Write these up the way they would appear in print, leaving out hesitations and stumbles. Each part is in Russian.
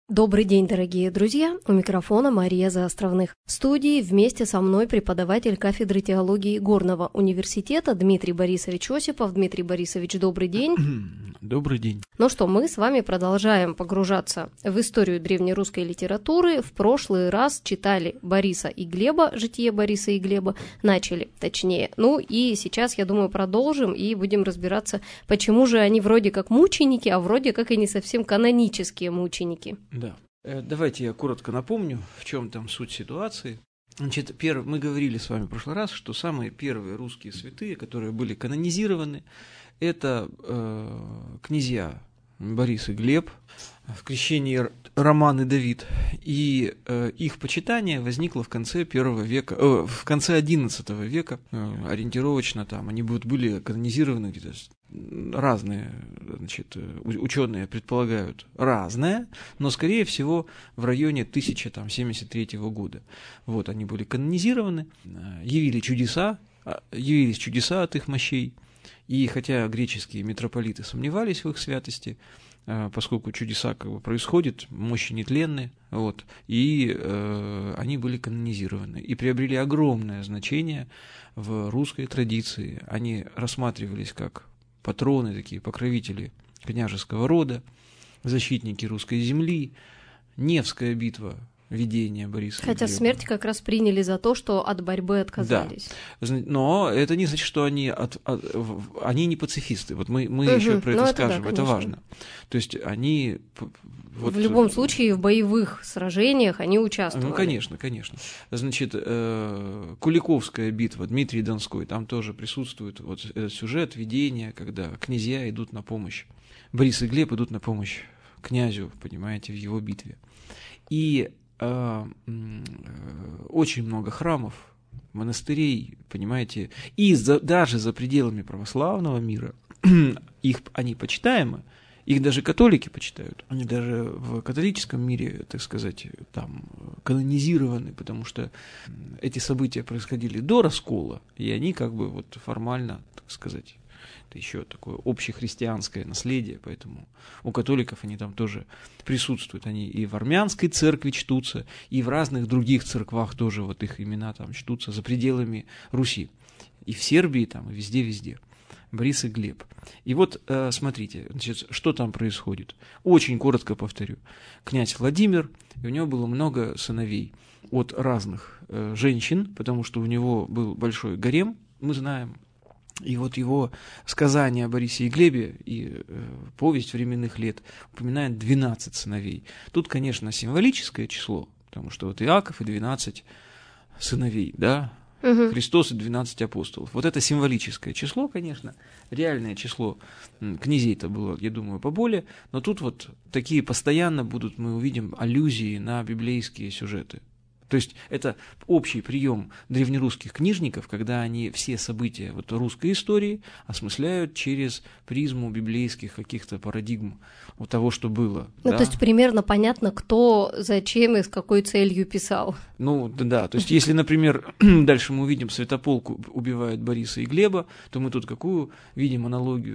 Добрый день, дорогие друзья! У микрофона Мария Заостровных. В студии вместе со мной преподаватель кафедры теологии Горного университета Дмитрий Борисович Осипов. Дмитрий Борисович, добрый день. Добрый день. Ну что, мы с вами продолжаем погружаться в историю древнерусской литературы. В прошлый раз читали Бориса и Глеба, житие Бориса и Глеба, начали точнее. Ну и сейчас, я думаю, продолжим и будем разбираться, почему же они вроде как мученики, а вроде как и не совсем канонические мученики. Да. Давайте я коротко напомню, в чем там суть ситуации. Значит, мы говорили с вами в прошлый раз, что самые первые русские святые, которые были канонизированы, это князья Борис и Глеб, в крещении Роман и Давид, и их почитание возникло в конце I века, в конце XI века, ориентировочно там, они были канонизированы где-то. Разные, значит, ученые предполагают разное, но, скорее всего, в районе 1073 года. Вот, они были канонизированы, явились чудеса от их мощей, и хотя греческие митрополиты сомневались в их святости, поскольку чудеса как бы происходят, мощи нетленны, вот, и они были канонизированы и приобрели огромное значение в русской традиции. Они рассматривались как патроны, такие покровители княжеского рода, защитники русской земли, Невская битва, видение Бориса. Хотя смерть как раз приняли за то, что от борьбы отказались. Да. Но это не значит, что они не пацифисты. Вот мы еще про это скажем, это важно. То есть они... В любом случае в боевых сражениях они участвовали. Ну, конечно. Значит, Куликовская битва, Дмитрий Донской, там тоже присутствует вот этот сюжет, видение, когда князья идут на помощь, Борис и Глеб идут на помощь князю, понимаете, в его битве. И очень много храмов, монастырей, понимаете, и даже за пределами православного мира они почитаемы. Их даже католики почитают. Они даже в католическом мире, так сказать, там канонизированы, потому что эти события происходили до раскола, и они как бы вот формально, так сказать, это еще такое общехристианское наследие, поэтому у католиков они там тоже присутствуют. Они и в армянской церкви чтутся, и в разных других церквах тоже вот их имена там чтутся за пределами Руси. И в Сербии там, и везде-везде. Борис и Глеб. И вот смотрите, значит, что там происходит. Очень коротко повторю. Князь Владимир, и у него было много сыновей от разных женщин, потому что у него был большой гарем, мы знаем. И вот его сказание о Борисе и Глебе и повесть временных лет упоминает 12 сыновей. Тут, конечно, символическое число, потому что вот Иаков и 12 сыновей, да, Христос и 12 апостолов. Вот это символическое число, конечно. Реальное число князей-то было, я думаю, поболее. Но тут вот такие постоянно будут, мы увидим, аллюзии на библейские сюжеты. То есть это общий прием древнерусских книжников, когда они все события вот русской истории осмысляют через призму библейских каких-то парадигм вот того, что было. Ну, да? То есть примерно понятно, кто, зачем и с какой целью писал. Ну, да, то есть если, например, дальше мы увидим, Святополк убивает Бориса и Глеба, то мы тут какую видим аналогию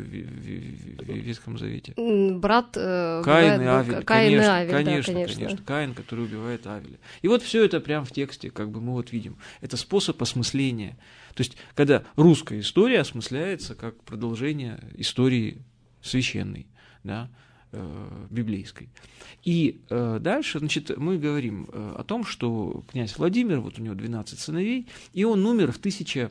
в Ветхом Завете? Брат Каин и Авель. Каин и Авель, Конечно. Каин, который убивает Авеля. И вот все это прямо в тексте, как бы мы вот видим. Это способ осмысления. То есть, когда русская история осмысляется как продолжение истории священной, да, библейской. И дальше, значит, мы говорим о том, что князь Владимир, вот у него 12 сыновей, и он умер в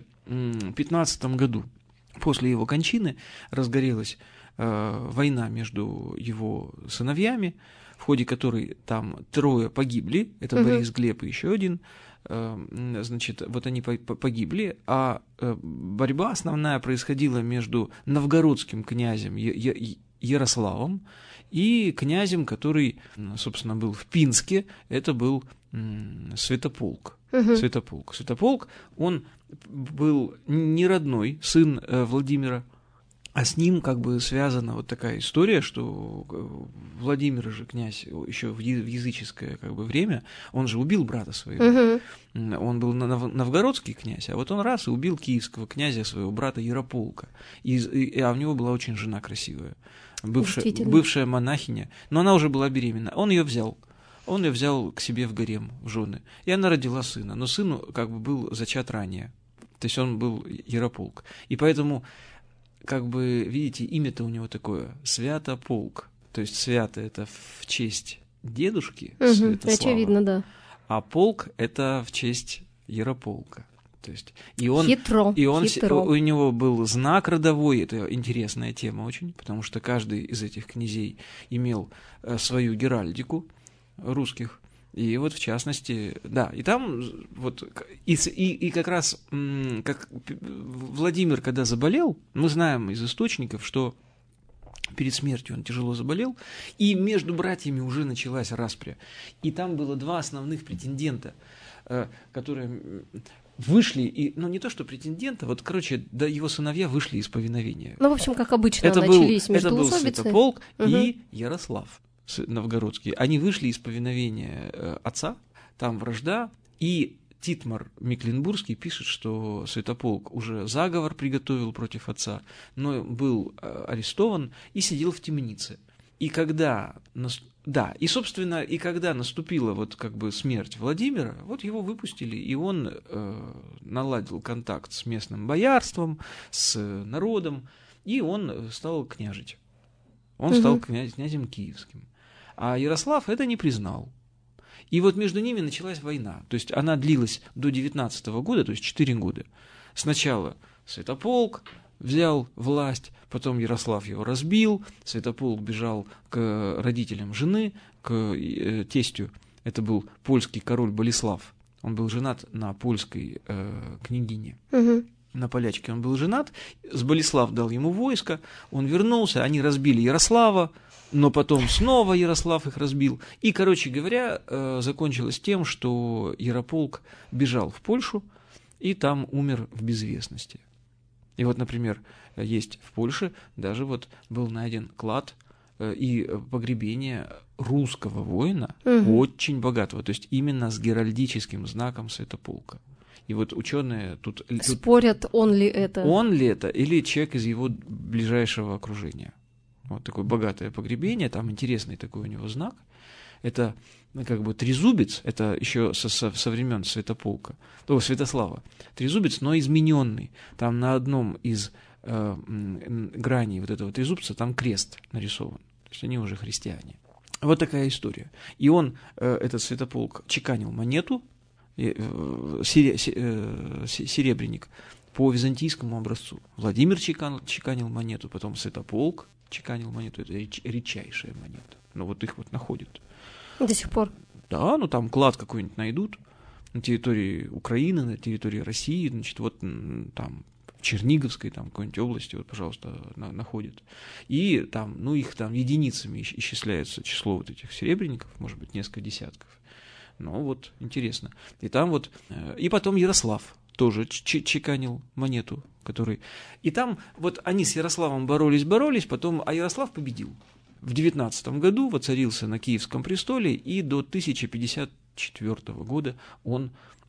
1015 году. После его кончины разгорелась война между его сыновьями, в ходе которой там 3 погибли, это Борис, Глеб и еще один, значит, вот они погибли, а борьба основная происходила между новгородским князем Ярославом и князем, который, собственно, был в Пинске, это был Святополк. Святополк, он был не родной сын Владимира, а с ним как бы связана вот такая история, что Владимир же князь еще в языческое как бы время, он же убил брата своего. Он был новгородский князь, а вот он раз и убил киевского князя, своего брата Ярополка. А у него была очень жена красивая, бывшая монахиня, но она уже была беременна. Он ее взял Он ее взял к себе в гарем, в жены. И она родила сына. Но сын как бы был зачат ранее. То есть он был Ярополк. И поэтому, как бы, видите, имя-то у него такое Святополк. То есть свято — это в честь дедушки Святослава. Очевидно, да. А полк — это в честь Ярополка. То есть, Хитро. У него был знак родовой, это интересная тема очень, потому что каждый из этих князей имел свою геральдику русских. И вот в частности, да, и там вот, и как раз, как Владимир, когда заболел, мы знаем из источников, что перед смертью он тяжело заболел, и между братьями уже началась распря. И там было два основных претендента, которые вышли, ну не то что претендента, вот, короче, да, его сыновья вышли из повиновения. Ну, в общем, как обычно, начались междоусобицы. Это был Святополк и Ярослав Новгородский. Они вышли из повиновения отца, там вражда, и Титмар Мекленбургский пишет, что Святополк уже заговор приготовил против отца, но был арестован и сидел в темнице. И когда, собственно, и когда наступила вот как бы смерть Владимира, вот его выпустили, и он наладил контакт с местным боярством, с народом, и он стал княжить. Он стал князем киевским. А Ярослав это не признал. И вот между ними началась война. То есть она длилась до 19 года, то есть 4 года. Сначала Святополк взял власть, потом Ярослав его разбил, Святополк бежал к родителям жены, к тестю. Это был польский король Болеслав. Он был женат на польской княгине. На полячке он был женат. Болеслав дал ему войско, он вернулся, они разбили Ярослава, но потом снова Ярослав их разбил. И, короче говоря, закончилось тем, что Ярополк бежал в Польшу и там умер в безвестности. И вот, например, есть в Польше даже вот был найден клад и погребение русского воина, очень богатого, то есть именно с геральдическим знаком Святополка. И вот ученые тут спорят, он ли это или человек из его ближайшего окружения. Вот такое богатое погребение, там интересный такой у него знак. Это как бы трезубец, это еще со времен Святослава. Трезубец, но измененный. Там на одном из граней вот этого трезубца там крест нарисован. То есть они уже христиане. Вот такая история. И он, этот Святополк, чеканил монету, серебряник, по византийскому образцу. Владимир чеканил монету, потом Святополк чеканил монету. Это редчайшая монета. Но вот их вот находят. До сих пор? Да, ну там клад какой-нибудь найдут на территории Украины, на территории России, значит, вот там в Черниговской там какой-нибудь области, вот, пожалуйста, находят. И там, ну, их там единицами исчисляется число вот этих серебряников, может быть, несколько десятков. Ну, вот, интересно. И там вот, и потом Ярослав тоже чеканил монету, который... И там вот они с Ярославом боролись, потом, а Ярослав победил. В 19 году воцарился на Киевском престоле, и до 1054 года он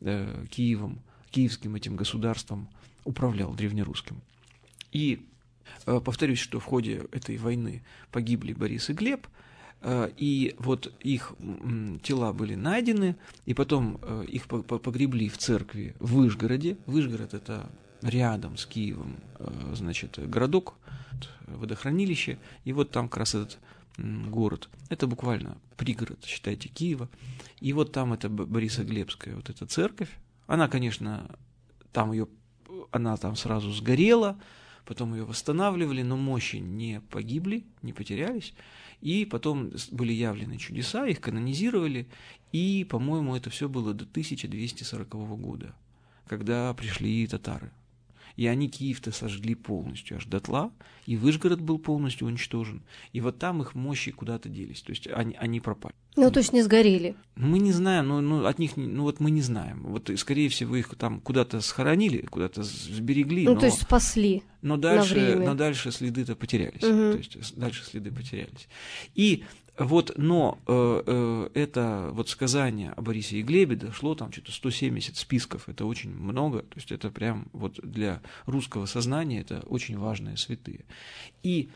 киевским этим государством управлял древнерусским. И повторюсь, что в ходе этой войны погибли Борис и Глеб, и вот их тела были найдены, и потом их погребли в церкви в Вышгороде. Вышгород — это рядом с Киевом, значит, городок, водохранилище, и вот там как раз этот город. Это буквально пригород, считайте, Киева. И вот там это Борисоглебская вот эта церковь. Она, конечно, она там сразу сгорела, потом ее восстанавливали, но мощи не погибли, не потерялись. И потом были явлены чудеса, их канонизировали, и, по-моему, это все было до 1240 года, когда пришли татары. И они Киев-то сожгли полностью, аж дотла, и Вышгород был полностью уничтожен. И вот там их мощи куда-то делись, то есть они пропали. Ну, то есть не сгорели? Мы не знаем, от них, вот мы не знаем. Вот, скорее всего, их там куда-то схоронили, куда-то сберегли. Ну, то есть спасли но дальше следы-то потерялись. То есть дальше следы потерялись. И вот, но это вот сказание о Борисе и Глебе дошло, там что-то 170 списков, это очень много, то есть это прям вот для русского сознания это очень важные святые. И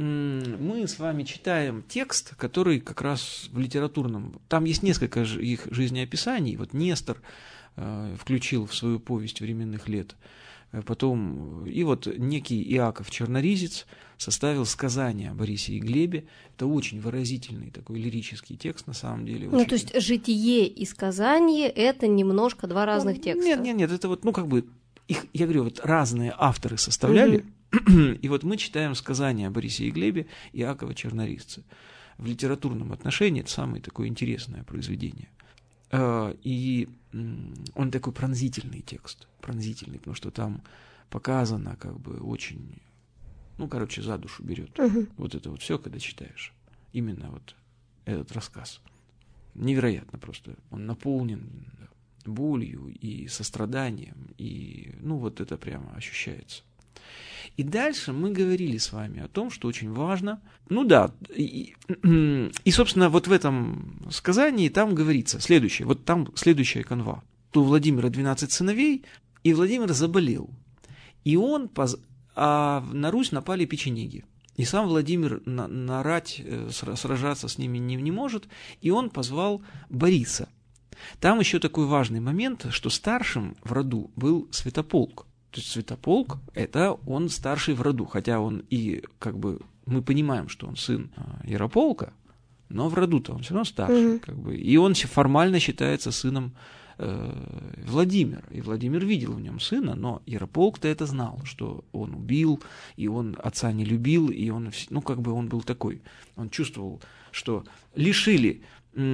мы с вами читаем текст, который как раз в литературном... Там есть несколько их жизнеописаний. Вот Нестор включил в свою повесть «Временных лет». Потом и вот некий Иаков Черноризец составил сказание о Борисе и Глебе. Это очень выразительный такой лирический текст, на самом деле. Ну, то есть житие и сказание — это немножко два разных текста. Нет, это вот, их, я говорю, вот разные авторы составляли, и вот мы читаем сказание о Борисе и Глебе Иакова Черноризца. В литературном отношении это самое такое интересное произведение. И он такой пронзительный текст, пронзительный, потому что там показано как бы очень, за душу берет. Вот это вот все, когда читаешь. Именно вот этот рассказ. Невероятно просто. Он наполнен болью и состраданием, и, вот это прямо ощущается. И дальше мы говорили с вами о том, что очень важно. И, собственно, вот в этом сказании там говорится следующее. Вот там следующая канва. У Владимира 12 сыновей, и Владимир заболел. И на Русь напали печенеги. И сам Владимир нарать, сражаться с ними не может, и он позвал Бориса. Там еще такой важный момент, что старшим в роду был Святополк. То есть Святополк – это он старший в роду, хотя он и мы понимаем, что он сын Ярополка, но в роду-то он все равно старший, и он формально считается сыном Владимира. И Владимир видел в нем сына, но Ярополк-то это знал, что он убил, и он отца не любил, и он, он был такой. Он чувствовал, что лишили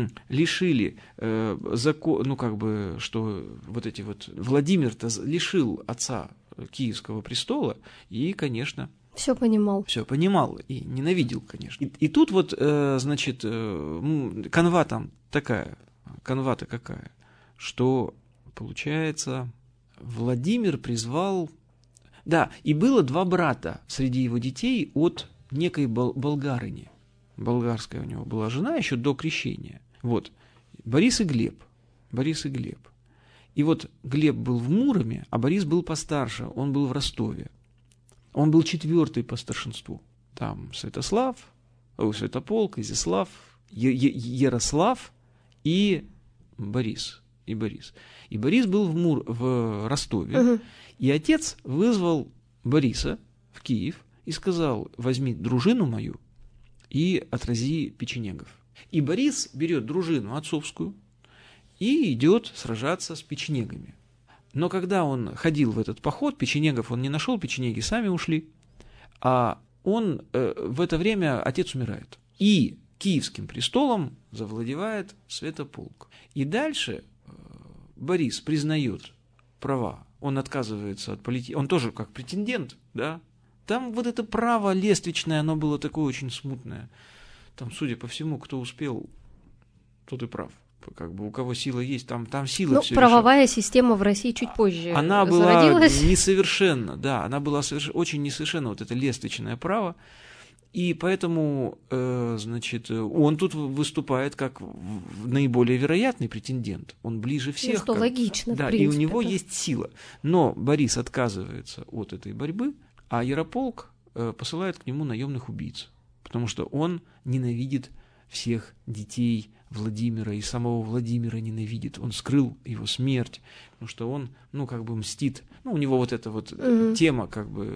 закон, что вот эти вот Владимир-то лишил отца Киевского престола, и, конечно, все понимал и ненавидел, конечно. И тут вот, канва-то какая, что, получается, Владимир призвал... Да, и было 2 брата среди его детей от некой болгарыни. Болгарская у него была жена еще до крещения. Вот, Борис и Глеб. И вот Глеб был в Муроме, а Борис был постарше, он был в Ростове. Он был 4-й по старшинству. Там Святополк, Изяслав, Ярослав и Борис. И Борис был в Ростове. И отец вызвал Бориса в Киев и сказал: возьми дружину мою и отрази печенегов. И Борис берет дружину отцовскую и идет сражаться с печенегами. Но когда он ходил в этот поход, печенегов он не нашел, печенеги сами ушли, а он в это время отец умирает. И Киевским престолом завладевает Святополк. И дальше Борис признает права, он отказывается от политики, он тоже как претендент, да. Там вот это право лествичное, оно было такое очень смутное. Там, судя по всему, кто успел, тот и прав. У кого сила есть, там сила все правовая система в России чуть позже она зародилась. Была несовершенна, да, она была очень несовершенна, вот это лествичное право. И поэтому, он тут выступает как наиболее вероятный претендент. Он ближе всех. Что логично, да, в принципе, и у него есть сила. Но Борис отказывается от этой борьбы, а Ярополк посылает к нему наемных убийц, потому что он ненавидит всех детей Владимира, и самого Владимира ненавидит. Он скрыл его смерть, потому что он, мстит. У него вот эта вот тема,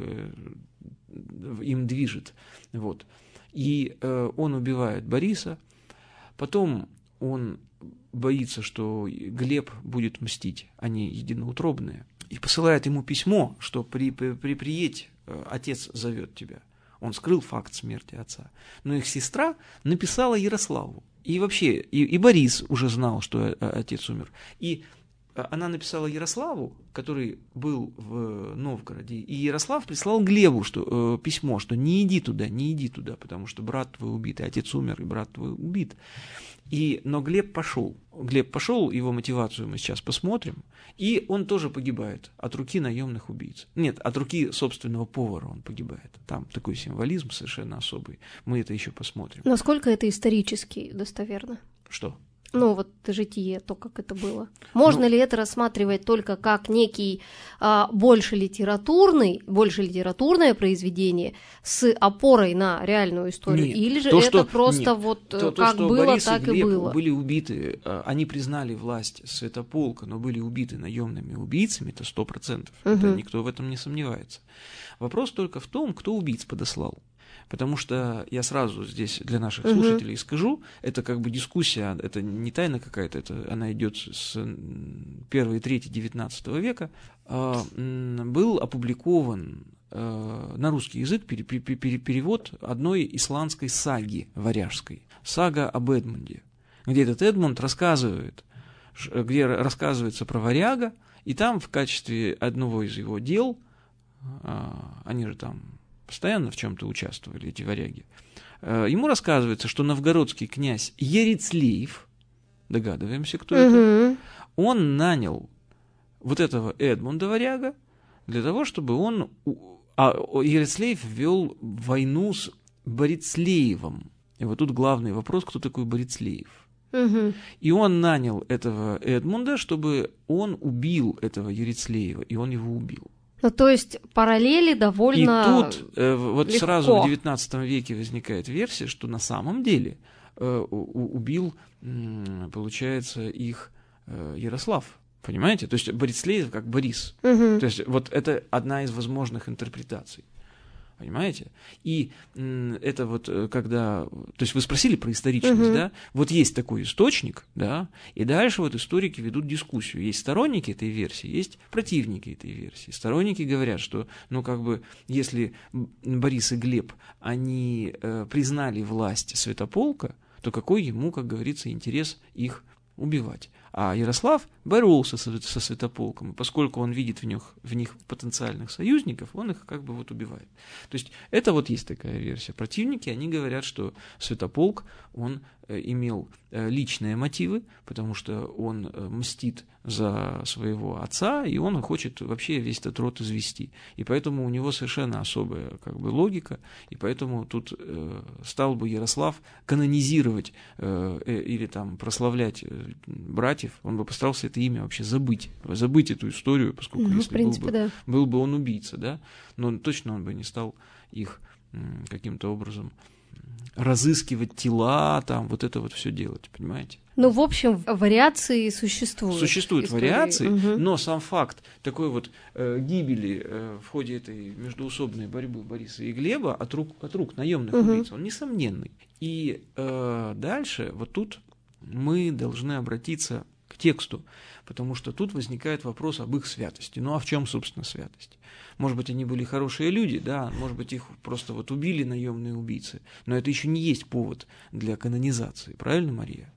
им движет. Вот. И он убивает Бориса. Потом он боится, что Глеб будет мстить. Они единоутробные. И посылает ему письмо, что приедь, отец зовет тебя. Он скрыл факт смерти отца. Но их сестра написала Ярославу. И вообще, и Борис уже знал, что отец умер. И она написала Ярославу, который был в Новгороде, и Ярослав прислал Глебу письмо, что не иди туда, потому что брат твой убит, и отец умер, и брат твой убит. Но Глеб пошел, его мотивацию мы сейчас посмотрим, и он тоже погибает от руки наемных убийц. Нет, от руки собственного повара он погибает. Там такой символизм совершенно особый. Мы это еще посмотрим. Насколько это исторически достоверно? Что? Ну, вот житие, то, как это было. Можно ли это рассматривать только как некий больше литературное произведение с опорой на реальную историю? Нет. Или же То, это что, просто нет. вот То, как что было, Борис так и Глеб и было? были убиты, они признали власть Святополка, но были убиты наемными убийцами, это 100%. Это никто в этом не сомневается. Вопрос только в том, кто убийц подослал. Потому что я сразу здесь для наших слушателей скажу, это как бы дискуссия, это не тайна какая-то, она идет с 1-3 XIX века. Был опубликован на русский язык перевод одной исландской саги варяжской, сага об Эдмунде, где этот Эдмунд рассказывает, где рассказывается про варяга, и там в качестве одного из его дел, они же там постоянно в чем-то участвовали, эти варяги, ему рассказывается, что новгородский князь Ярицлеев, догадываемся, кто это, он нанял вот этого Эдмунда варяга для того, чтобы он... Ярицлеев вел войну с Борицлеевым. И вот тут главный вопрос, кто такой Борицлеев. И он нанял этого Эдмунда, чтобы он убил этого Ярицлеева, и он его убил. Ну, то есть параллели довольно И тут вот легко. сразу в XIX веке возникает версия, что на самом деле убил, получается, их Ярослав. Понимаете? То есть Борицлеев как Борис. То есть вот это одна из возможных интерпретаций. Понимаете? И это вот когда... То есть вы спросили про историчность, да? Вот есть такой источник, да? И дальше вот историки ведут дискуссию. Есть сторонники этой версии, есть противники этой версии. Сторонники говорят, что, ну, как бы, если Борис и Глеб, они признали власть Святополка, то какой ему, как говорится, интерес их убивать? А Ярослав боролся со Святополком, и поскольку он видит в них потенциальных союзников, он их как бы вот убивает. То есть это вот есть такая версия. Противники, они говорят, что Святополк, он имел личные мотивы, потому что он мстит за своего отца, и он хочет вообще весь этот род извести. И поэтому у него совершенно особая как бы логика, и поэтому тут стал бы Ярослав канонизировать или там прославлять братьев, он бы постарался это имя вообще забыть эту историю, поскольку если в принципе, был бы он убийца, да, но точно он бы не стал их каким-то образом разыскивать тела, там, вот это вот все делать, понимаете? Ну, в общем, вариации существуют. Существуют вариации, но сам факт такой вот гибели в ходе этой междоусобной борьбы Бориса и Глеба от рук наемных убийц, он несомненный. И дальше вот тут мы должны обратиться к тексту, потому что тут возникает вопрос об их святости. Ну а в чем, собственно, святость? Может быть, они были хорошие люди, да, может быть, их просто вот убили наемные убийцы, но это еще не есть повод для канонизации, правильно, Мария?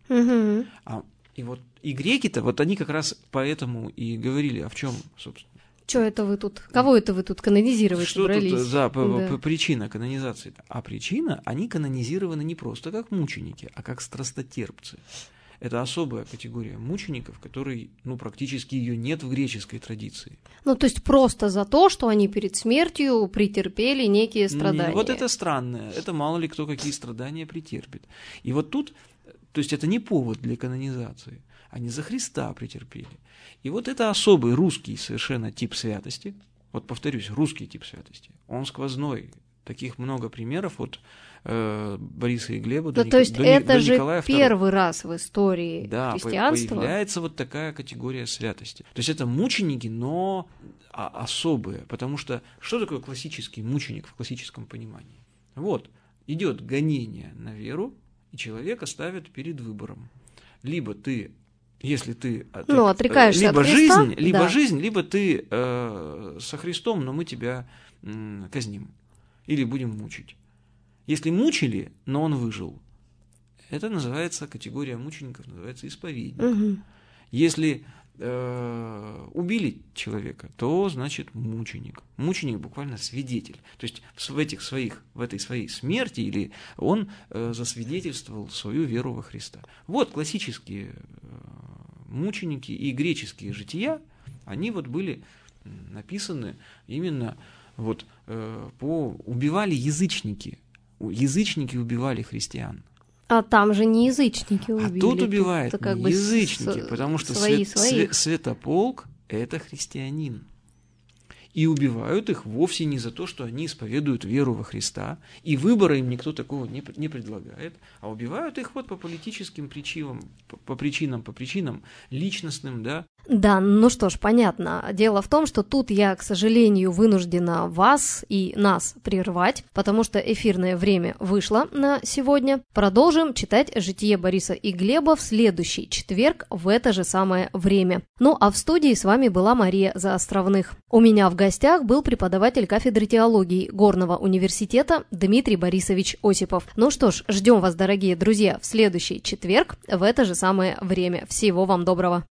И греки-то, вот они как раз поэтому и говорили, а в чем, собственно? Что это вы тут? Кого это вы тут канонизировать собрались? Что тут за причина канонизации? А причина, они канонизированы не просто как мученики, а как страстотерпцы. Это особая категория мучеников, которой, ну, практически ее нет в греческой традиции. Ну, то есть просто за то, что они перед смертью претерпели некие страдания. Вот это странное. Это мало ли кто какие страдания претерпит. И вот тут, то есть это не повод для канонизации. Они за Христа претерпели. И вот это особый русский совершенно тип святости. Вот повторюсь, русский тип святости. Он сквозной. Таких много примеров от Бориса и Глеба до то есть это же Николая II. Первый раз в истории христианства. Появляется вот такая категория святости. То есть это мученики, но особые. Потому что что такое классический мученик в классическом понимании? Вот, идет гонение на веру, и человека ставят перед выбором. Либо ты, если ты отрекаешься либо от Христа, жизнь, либо ты со Христом, но мы тебя казним. Или будем мучить. Если мучили, но он выжил, это называется, категория мучеников называется исповедник. Если убили человека, то значит мученик. Мученик буквально свидетель. То есть в этой своей смерти или он засвидетельствовал свою веру во Христа. Вот классические мученики и греческие жития, они вот были написаны именно вот убивали язычники. Язычники убивали христиан. А там же не язычники убили. А тут убивают тут как не бы язычники, потому что Святополк – это христианин. И убивают их вовсе не за то, что они исповедуют веру во Христа, и выбора им никто такого не предлагает, а убивают их вот по политическим причинам, по причинам личностным, да. Да, ну что ж, понятно. Дело в том, что тут я, к сожалению, вынуждена вас и нас прервать, потому что эфирное время вышло на сегодня. Продолжим читать «Житие Бориса и Глеба» в следующий четверг в это же самое время. Ну а в студии с вами была Мария Заостровных. У меня в гостях был преподаватель кафедры теологии Горного университета Дмитрий Борисович Осипов. Ну что ж, ждем вас, дорогие друзья, в следующий четверг в это же самое время. Всего вам доброго.